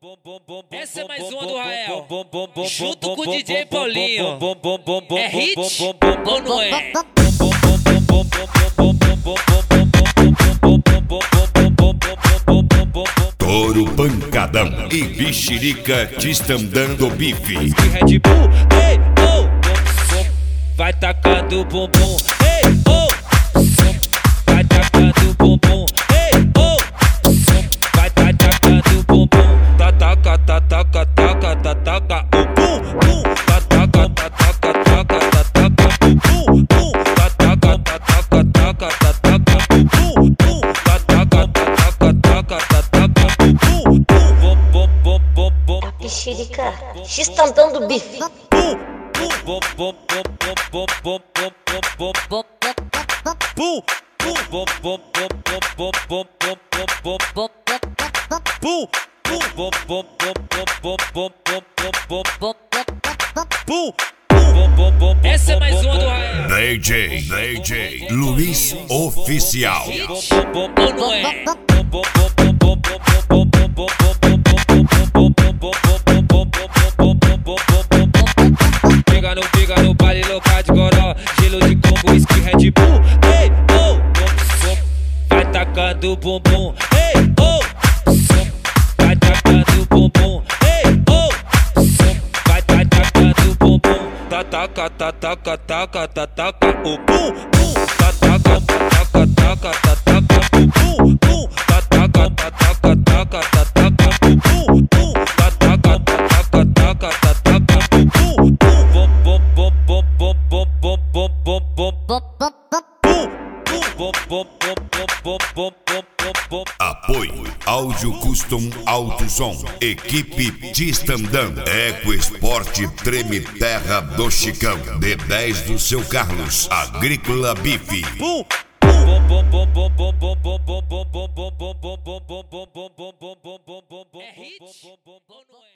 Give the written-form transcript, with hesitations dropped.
Essa é mais uma do Rael, junto com o DJ Paulinho. É hit ou não é? Touro pancadão e Bexirica te estão dando bife. Red Bull, ei, oh, vai tacando o bumbum, ei, oh, vai tacando o bumbum, ei, oh, vai tacando o bumbum, taca, taca, taca, taca, o bum, bum, taca, taca, taca, taca, o bum, bum, taca, taca, taca, taca, o bum, bum, taca, taca, taca, taca, o bum, bum. Bexirica, X tá dando bife. Essa é mais uma do Rael. DJ Luiz Oficial. Ou não é? Pega no baile local de goró, gelo de combo, whisky, Red Bull. Ei, oh, vai tacando o bumbum. Ei, oh, vai tacando o bumbum. Ei, oh, vai tacando o bumbum. Taca, taca, taca, taca, o bum, bum. Taca, taca, taca, taca, o bum, bum. Taca, taca, taca, taca, o bum, bum. Taca, taca, taca, taca, o bum, bum. Apoio Áudio Custom Alto Som. Equipe Tistandão. Eco Esporte Treme Terra do Chicão. D10 do seu Carlos. Agrícola Bife. É hit ou não é?